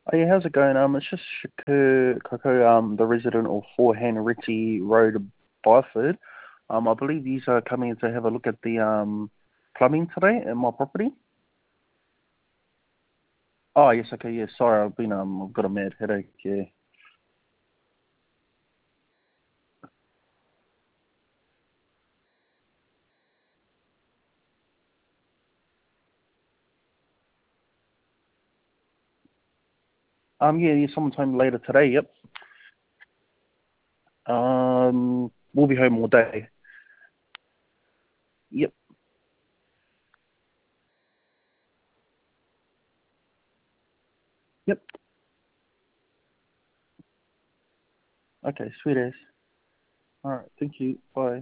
Oh yeah, how's it going? It's just Shakur Koko, the resident of 4 Ritchie Road, Byford. I believe these are coming to have a look at the plumbing today at my property. Oh yes, okay, yeah. Sorry, I've got a mad headache. Yeah. Yeah, sometime later today. Yep. We'll be home all day. Yep. Yep. Okay, sweet as. All right. Thank you. Bye.